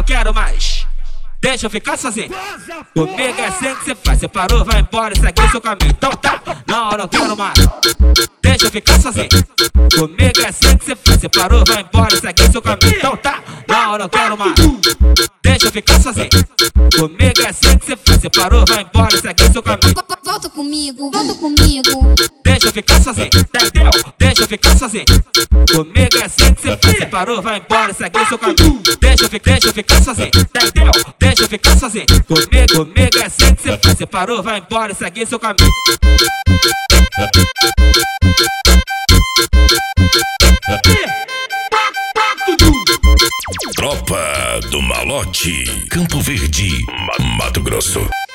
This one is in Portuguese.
quero mais. Deixa eu ficar sozinho. Comigo é assim que você faz. Você parou, vai embora, segue seu caminho. Então tá, não, eu não quero mais. Deixa eu ficar sozinho. Comigo é assim que você faz. Você parou, vai embora, segue seu caminho. Então tá, não, eu não quero mais. Deixa eu ficar sozinho. Comigo é assim que você faz. Você parou, vai embora, segue seu caminho. Volta comigo, volta comigo. Deixa eu ficar sozinho, entendeu? Deixa eu ficar sozinho. Comigo é assim que você faz. Você parou, vai embora, segue seu caminho. Deixa eu ficar sozinho, entendeu? Deixa eu ficar sozinho. Comigo é assim que você faz. Você parou, vai embora, segue seu caminho. Tropa do Malote, Campo Verde, Mato Grosso.